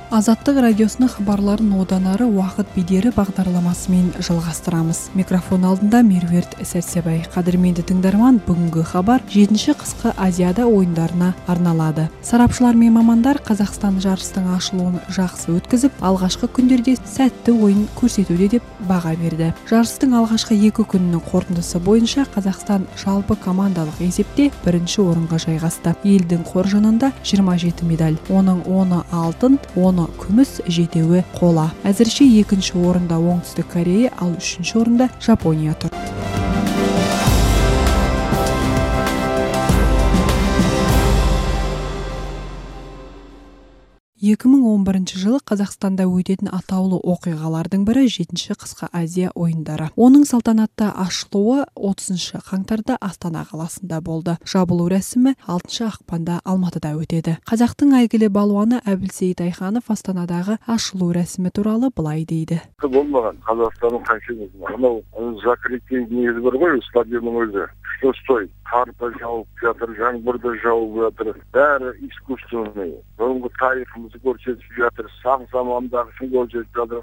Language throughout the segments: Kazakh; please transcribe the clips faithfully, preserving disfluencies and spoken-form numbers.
Азаттық радиосының хабарларын одан ары уақыт бедері бағдарламасымен жалғастырамыз. Микрофон алдында Меруерт Сәрсебай. Қадірменді тыңдарман, бүгінгі хабар жетінші қысқы Азияда ойындарына арналады. Сарапшылар мен мамандар Қазақстан жарыстың ашылуын жақсы өткізіп, алғашқы күндерде сәтті ойын көрсетуде деп баға берді. Жарыстың алғашқы екі күнінің қорытындысы бойынша Қазақстан жалпы командалық есепте бірінші орынға жайғасты. Елдің қоржынында жиырма жеті медаль, оның оны алтын, оны күміс, жетеуі қола. Әзірше екінші орында Оңтүстік Корея, ал үшінші орында Жапония тұр. екі мың он бірінші жылы Қазақстанда өтетін атаулы оқиғалардың бірі жетінші қысқы Азия ойындары. Оның салтанатты ашылуы отызыншы қаңтарда Астана қаласында болды. Жабылу рәсімі алтыншы ақпанда Алматыда өтеді. Қазақтың әйгілі балуаны Әбілсейіт Айханов Астанадағы ашылу рәсімі туралы былай дейді. Болмаған Қазақстанның қаншеміз бар. Анау закрытие негізі бар ғой, стадионның өзі. Что стоит? Қарда жауып жатыр, жаңбырда жауып жатыр. Бәрі искусственный. Бұрынғы тарихымызды көрсетіп жатыр, сақ замандағысын көрсетіп жатыр.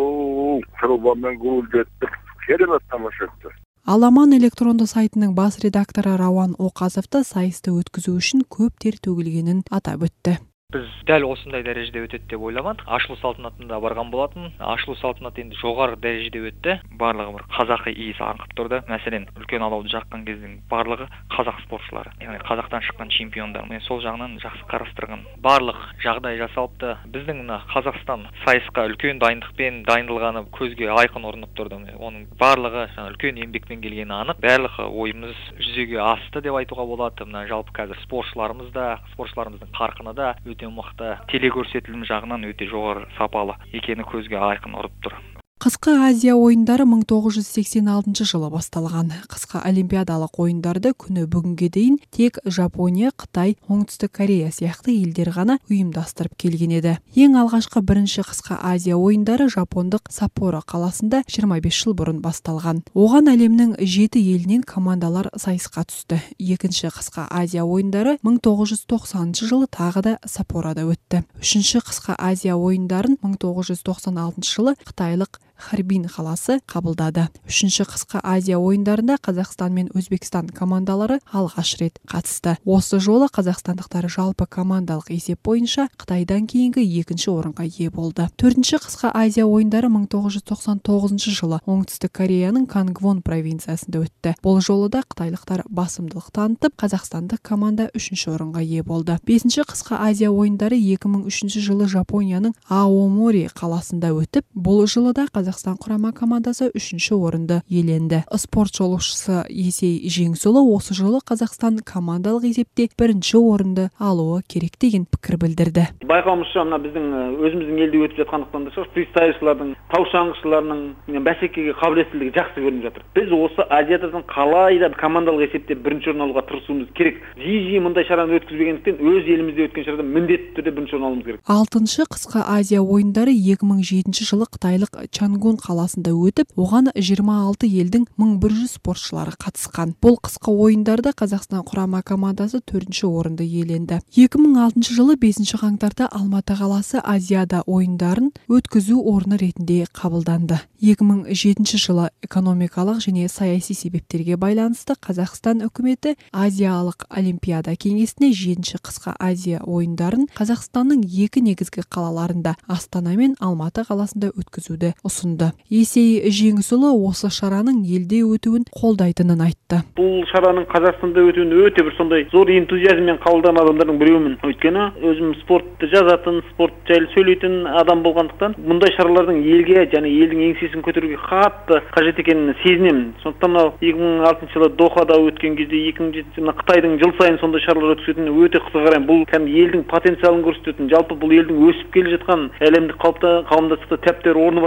Оу, трубамен гуілдетті. Керемет тамаша етті. Аламан электронды сайтының бас редакторы Рауан Оқазовты сайысты өткізу үшін көп тер төгілгенін атап өтті. Біз дәл осындай дәрежеде өтеді деп ойламадық. Ашылу салтанатында барған болатын. Ашылу салтанаты енді жоғары дәрежеде өтті. Барлығы бір қазақы иіс аңқып тұрды. Мәселен, үлкен алауды жаққан кездің барлығы қазақ спортшылары. Яғни қазақтан шыққан чемпиондар. Мен сол жағынан жақсы қарастырған. Барлық жағдай жасалыпты. Біздің мына Қазақстан сайысқа үлкен дайындықпен дайындалғаны көзге айқын орнып тұрды. Оның барлығы үлкен еңбекпен келгені анық. Барлық ойымыз жүзеге асты деп айтуға болады. Мына жалпы қазір спортшыларымыз да, спортшыларымыздың қарқыны да өте мықты, телекөрсетілім жағынан өте жоғары сапалы екені көзге айқын ұрып тұр. Қысқы Азия ойындары мың тоғыз жүз сексен алтыншы жылы басталған. Қысқы олимпиадалық ойындарды күні бүгінге дейін тек Жапония, Қытай, Оңтүстік Корея сияқты елдер ғана ұйымдастырып келген еді. Ең алғашқы бірінші қысқы Азия ойындары жапондық Саппоро қаласында жиырма бес жыл бұрын басталған. Оған әлемнің жеті елінен командалар сайысқа түсті. Екінші қысқы Азия ойындары мың тоғыз жүз тоқсаныншы жылы тағы да Саппорода өтті. Үшінші қысқы Азия ойындарын мың тоғыз жүз тоқсан алтыншы жылы қытайлық Харбин қаласы қабылдады. Үшінші қысқы Азия ойындарында Қазақстан мен Өзбекстан командалары алғаш рет қатысты. Осы жолы қазақстандықтар жалпы командалық есеп бойынша Қытайдан кейінгі екінші орынға ие болды. Төртінші қысқы Азия ойындары мың тоғыз жүз тоқсан тоғызыншы жылы Оңтүстік Кореяның Кангвон провинциясында өтті. Бұл жолы да қытайлықтар басымдылық танытып, қазақстандық команда үшінші орынға ие болды. Бесінші қысқы Азия ойындары екі мың үшінші жылы Жапонияның Аомори қаласында өтіп, бұл жылы да Қазақстан құрама командасы үшінші орынды иеленді. Спорт жолаушысы Есей Жеңсұлы осы жолы Қазақстан командалық есепте бірінші орынды алуы керек деген пікір білдірді. Байқауымызша, мына біздің өзіміздің елде өтіп жатқандықтан да шығар, фристайлшылардың, тау шаңғышыларының бәсекеге қабілеттілігі жақсы көрініп жатыр. Біз осы Азиядан қалай да командалық есепте бірінші орын алуға тырысуымыз керек. Жиі-жиі мұндай шараны өткізбегендіктен өз елімізде өткен шарада міндетті түрде бірінші орын алуымыз керек. Алтыншы қысқы Азия ойындары екі мың жетінші жылы қытайлық Чангун қаласында өтіп, оған жиырма алты елдің мың бір жүз спортшылары қатысқан. Бұл қысқы ойындарда Қазақстан құрама командасы төртінші орынды иеленді. екі мың алтыншы жылы бесінші қаңтарда Алматы қаласы Азияда ойындарын өткізу орны ретінде қабылданды. екі мың жетінші жылы экономикалық және саяси себептерге байланысты Қазақстан үкіметі Азиялық олимпиада кеңесіне жетінші қысқы Азия ойындарын Қазақстанның екі негізгі қалаларында Астана мен Алматы қаласында өткізуді ұсынды. Есей Жеңсұлы осы шараның елде өтуін қолдайтынын айтты. Бұл шараның Қазақстанда өтуін өте бір сондай зор энтузиазммен қабылдаған адамдардың біреумін. Өйткені өзім спортты жазатын, спорт жайлы сөйлейтін адам болғандықтан, мұндай шаралардың елге және елдің еңсесін көтеруге қатты қажет екенін сезінемін. Сондықтан мынау екі мың алтыншы жылы Дохада өткен кезде, екі мың жетінші жылы Қытайдың жыл сайын сондай шаралар өткізетініне өте қызыға қараймын. Бұл кәдімгі елдің потенциалын көрсететін, жалпы бұл елдің өсіп келе жатқан әлемдік қауымдастықта тәптер орны бар екенін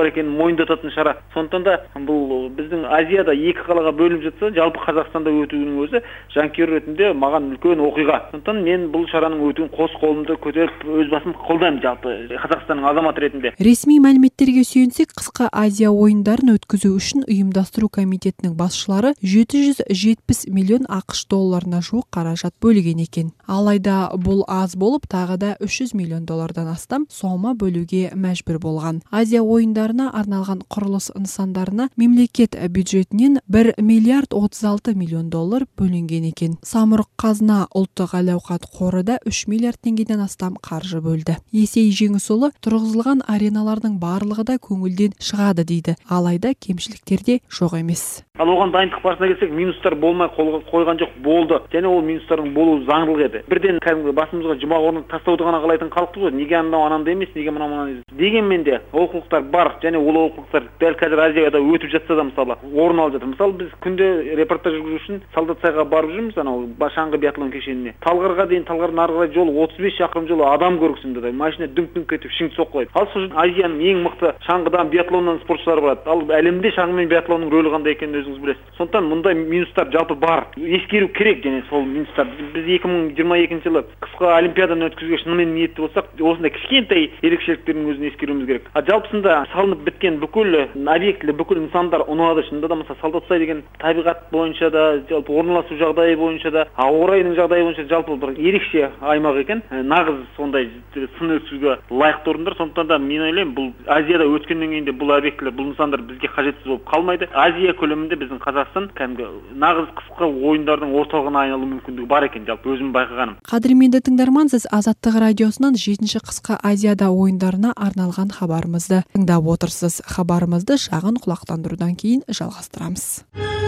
мойындататын шара. Сондықтан да бұл біздің Азияда екі қалаға бөлініп жатса, жалпы Қазақстанда өтуінің өзі жанкүйер ретінде маған үлкен оқиға. Сондықтан мен бұл шараның өтуін қос қолымды көтеріп өз басым қолдаймын жалпы Қазақстанның азаматы ретінде. Ресми мәліметтерге сүйенсек, қысқы Азия ойындарын өткізу үшін ұйымдастыру комитетінің басшылары жеті жүз жетпіс миллион ақш долларына жуық қаражат бөлген екен. Алайда бұл аз болып, тағы да үш жүз миллион доллардан астам сома бөлуге мәжбүр болған. Азия ойындарына арналған құрылыс нысандарына мемлекет бюджетінен бір миллиард отыз алты миллион доллар бөлінген екен. Самұрық қазына ұлттық әл-ауқат қоры да үш миллиард теңгеден астам қаржы бөлді. Есей Жеңісұлы тұрғызылған ареналардың барлығы да көңілден шығады дейді. Алайда кемшіліктер де жоқ емес. Ал оған дайындық барысына келсек, минустар болмай қойған жоқ, болды. Және ол минустардың болуы заңдылық еді. Бірден кәдімгі басымызға жұмақ орнын тастауды ғана қалайтын халықпыз ғой. Неге анау анандай емес, неге мынау мынау емес. Дегенмен де олқылықтар бар, және ол олқылықтар дәл қазір Азияда өтіп жатса да мысалы орын алып жатыр. Мысалы біз күнде репортаж жүргізу үшін Солдатсайға барып жүрміз, анау шаңғы биатлон кешеніне. Талғарға дейін, Талғардың ары қарай жол отыз бес шақырым жолы адам көргісінде да машина дүңк-дүңк етіп шыңқ соққылайды. Ал сол Азияның ең мықты шаңғыдан, биатлоннан спортшылар барады. Ал әлемде шаңғы мен биатлонның рөлі қандай екенін өзіңіз білесіз. Сондықтан мұндай минустар жалпы бар. Ескеру керек, және сол минустар. Біз екі мың жиырма екінші жылы қысқы олимпиаданы өткізуге шынымен ниетті болсақ, осындай кішкентай ерекшеліктердің өзін ескеруіміз керек. А жалпысында салынып біткен бүкіл объектілі, бүкіл нысандар ұнады. Шынында да мысалы Солдатсай деген табиғат бойынша да, жалпы орналасу жағдайы бойынша да, ауа райының жағдайы бойынша жалпы бір ерекше аймақ екен. Нағыз сондай сын өткізуге лайықты орындар. Сондықтан да мен ойлаймын, бұл Азияда өткеннен кейін де бұл объектілер, бұл нысандар бізге қажетсіз болып қалмайды. Азия көлемінде біздің Қазақстан кәдімгі нағыз қысқы ойындардың орталығына айналу мүмкіндігі бар екен, жалпы өзім байқағаным. Қадірменді тыңдарман, сіз Азаттық радиосынан жетінші қысқы Азияда ойындарына арналған хабарымызды тыңдап отырсыз. Хабарымызды шағын құлақтандырудан кейін жалғастырамыз.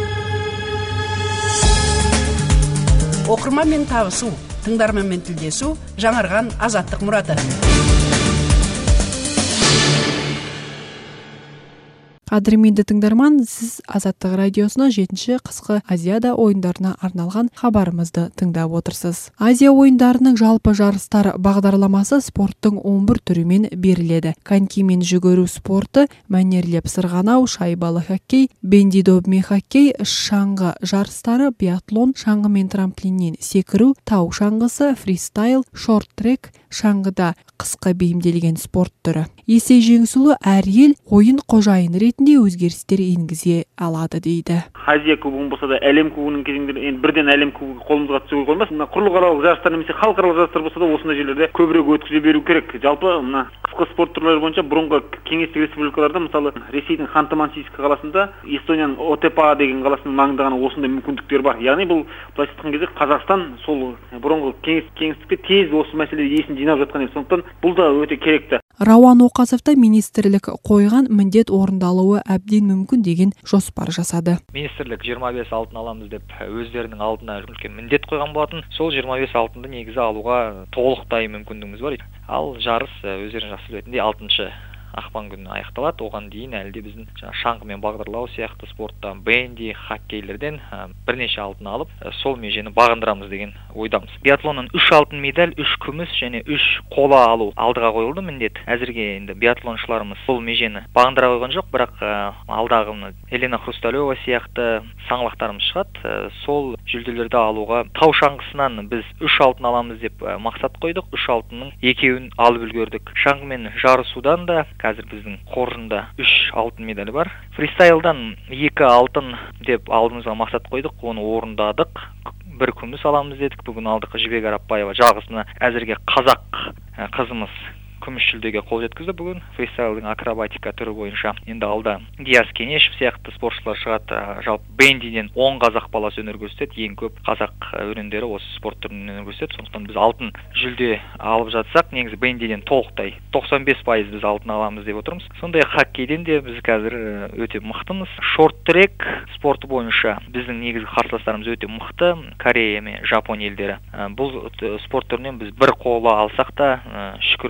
Оқырманмен табысу, тыңдарманмен тілдесу, жаңарған Азаттық мұраты. Қадірменді тыңдарман, сіз Азаттық радиосына жетінші қысқы Азияда ойындарына арналған хабарымызды тыңдап отырсыз. Азия ойындарының жалпы жарыстар бағдарламасы спорттың он бір түрімен беріледі. Конькимен жүгіру спорты, мәнерлеп сырғанау, шайбалы хоккей, бенди-добми хоккей, шаңғы жарыстары, биатлон, шаңғы мен трамплиннен секіру, тау шаңғысы, фристайл, шорт-трек, шаңғыда қысқа бейімделген спорт түрі. Есей Жеңісұлы әр ел ойын қожайыны ретінде өзгерістер енгізе алады дейді. Азия кубогын болса да, әлем кубогының кезеңдері енді бірден әлем кубогы қолымызға түсуге қоймас. Мына құрлықаралық жарыстар немесе халықаралық жарыстар болса да, осындай жерлерде көбірек өткізе беру керек. Жалпы мына қысқы спорт түрлері бойынша бұрынғы кеңестік республикаларда, мысалы Ресейдің Ханты-Мансийск қаласында, Эстонияның Отепа деген қаласының маңында ғана осындай мүмкіндіктер бар. Яғни бұл былайша айтқан кезде Қазақстан сол бұрынғы кеңістікте тез осы мәселеде есін жинап жатқан еді. Сондықтан бұл да өте керекті. Рауан Оқасовта министрлік қойған міндет орындалуы әбден мүмкін деген жоспар жасады. Министрлік жиырма бес алтын аламыз деп өздерінің алдына үлкен міндет қойған болатын. Сол жиырма бес алтынды негізі алуға толықтай мүмкіндігіміз бар. Ал жарыс өздерінің жақсы білетіндей алтыншы ақпан күні аяқталады. Оған дейін әлде біздің шаңғымен бағдарлау сияқты спортта бенди, хоккейлерден бірнеше алтын алып, сол межені бағындырамыз деген ойдамыз. Биатлонның үш алтын медаль, үш күміс және үш қола алу алдыға қойылды міндет. Әзірге енді биатлоншыларымыз сол межені бағындыра қойған жоқ, бірақ алдағы Елена Хрусталева сияқты саңлақтарымыз шығады. Сол жүлделерді алуға тау шаңғысынан біз үш алтын аламыз деп мақсат қойдық. үш алтынның екеуін алып үлгердік. Шаңғымен жарысудан да қазір біздің қоржында үш алтын медалі бар. Фристайлдан екі алтын деп алдымызға мақсат қойдық, оны орындадық. Бір күміс аламыз дедік. Бүгін алдық Жібек Арапбаева жағысына әзірге қазақ қызымыз күміс жүлдеге қол жеткізді бүгін фристайлдың акробатика түрі бойынша. Енді алда Диас Кенешев сияқты спортшылар шығады. Жалпы бендиден он қазақ баласы өнер көрсетеді. Ең көп қазақ өрендері осы спорт түрінен өнер көрсетеді. Сондықтан біз алтын жүлде алып жатсақ, негізі бендиден толықтай тоқсан бес пайыз біз алтын аламыз деп отырмыз. Сондай хоккейден де біз қазір өте мықтымыз. Шорт-трек спорты бойынша біздің негізгі қарсыластарымыз өте мықты. Корея мен Жапония елдері. Бұл спорт түрінен біз бір қола алсақ та шүкір деп айтуға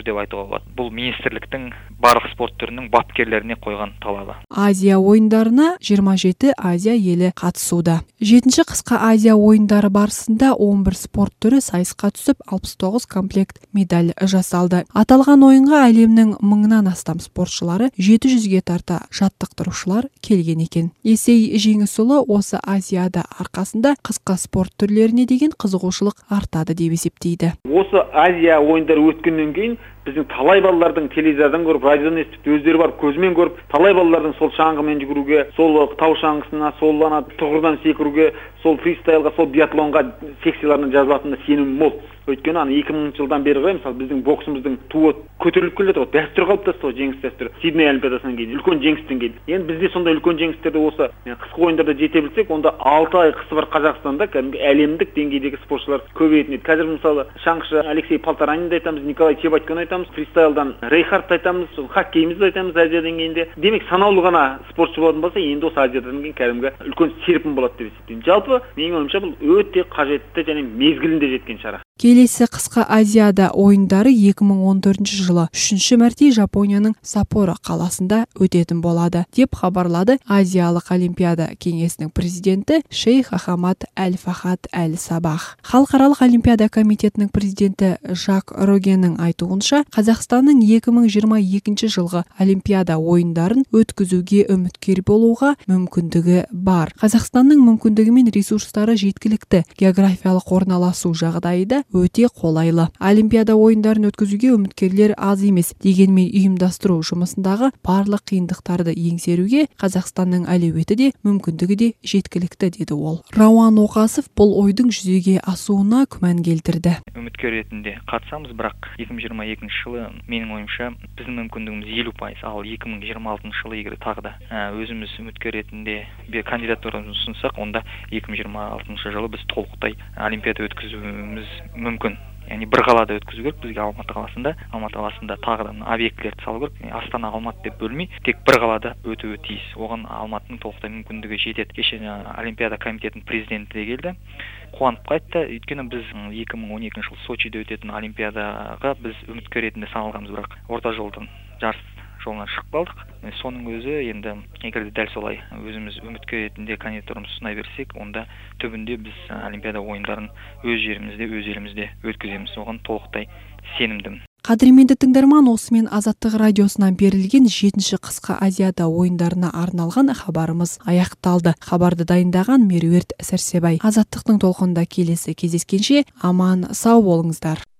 жасауға болады. Бұл министрліктің барлық спорт түрінің бапкерлеріне қойған талабы. Азия ойындарына жиырма жеті Азия елі қатысуда. жетінші қысқы Азия ойындары барысында он бір спорт түрі сайысқа түсіп, алпыс тоғыз комплект медаль жасалды. Аталған ойынға әлемнің мыңнан астам спортшылары, жеті жүзге тарта жаттықтырушылар келген екен. Есей Жеңісұлы осы Азияда арқасында қысқы спорт түрлеріне деген қызығушылық артады деп есептейді. Осы Азия ойындары өткеннен кейін біздің талай балалардың телевизордан көріп, радиодан естіп, өздері барып көзімен көріп, талай балалардың сол шаңғымен жүгіруге, сол тау шаңғысына, сол ана тұғырдан секіруге, сол фристайлға, сол биатлонға секцияларына жазылатынына сенімім мол. Өйткені ана екі мыңыншы жылдан бері ғой, мысалы біздің боксымыздың туы көтеріліп келеді ғой, дәстүр қалыптасты ғой, жеңіс дәстүрі. Сидней олимпиадасынан кейін үлкен жеңістен кейін. Енді бізде сондай үлкен жеңістерді осы қысқы ойындарда жете білсек, онда алты ай қысы бар Қазақстанда кәдімгі әлемдік деңгейдегі спортшылар көбейетін еді. Қазір мысалы шаңғышы Алексей Полторанинді айтамыз, Николай Чебатьконы айтамыз, фристайлдан Рейхардты айтамыз, хоккейімізді айтамыз Азия деңгейінде. Демек санаулы ғана спортшы болатын болса, енді осы Азиядан кейін кәдімгі үлкен серпін болады деп есептеймін. Жалпы менің ойымша бұл өте қажетті және мезгілінде жеткен шара. Келесі қысқы Азияда ойындары екі мың он төртінші жылы үшінші мәрте Жапонияның Саппоро қаласында өтетін болады, деп хабарлады Азиялық Олимпиада кеңесінің президенті Шейх Ахмад Аль-Фахад Аль-Сабах. Халықаралық Олимпиада комитетінің президенті Жак Рогеннің айтуынша, Қазақстанның екі мың жиырма екінші жылғы Олимпиада ойындарын өткізуге үміткер болуға мүмкіндігі бар. Қазақстанның мүмкіндігі мен ресурстары жеткілікті, географиялық орналасу жағдайда өте қолайлы. Олимпиада ойындарын өткізуге үміткерлер аз емес, дегенмен ұйымдастыру жұмысындағы барлық қиындықтарды еңсеруге Қазақстанның әлеуеті де мүмкіндігі де жеткілікті, деді ол. Рауан Оқасов бұл ойдың жүзеге асуына күмән келтірді. Үміткер ретінде қатысамыз, бірақ екі мың жиырма екінші жылы менің ойымша біздің мүмкіндігіміз елу пайыз, ал екі мың жиырма алтыншы жылы егер тағы да өзіміз үміткер ретінде бір кандидатурамызды ұсынсақ, онда екі мың жиырма алтыншы жылы біз толықтай Олимпиада өткізуіміз мүмкін. Яғни бір қалада өткізу керек, бізге Алматы қаласында, Алматы қаласында тағыдан объектілерді салу керек. Астана, Алматы деп бөлмей, тек бір қалада өтуі тиіс. Оған Алматының толықтай мүмкіндігі жетеді. Кеше Олимпиада комитетінің президенті де келді. Қуанып қайтты. Өйткені біз екі мың он екінші жылы Сочиде өтетін Олимпиадаға біз үміткер ретінде саналғанбыз, бірақ орта жолдан жарыс жолынан шығып қалдық. Соның өзі енді егер дәл солай өзіміз үміткер ретінде кандидатурамызды ұсына берсек, онда түбінде біз Олимпиада ойындарын өз жерімізде, өз елімізде өткіземіз. Оған толықтай сенімдімін. Қадірменді тыңдарман, осымен Азаттық радиосынан берілген жетінші қысқы Азияда ойындарына арналған хабарымыз аяқталды. Хабарды дайындаған Меруерт Сәрсебай. Азаттықтың толқынында келесі кездескенше аман сау болыңыздар.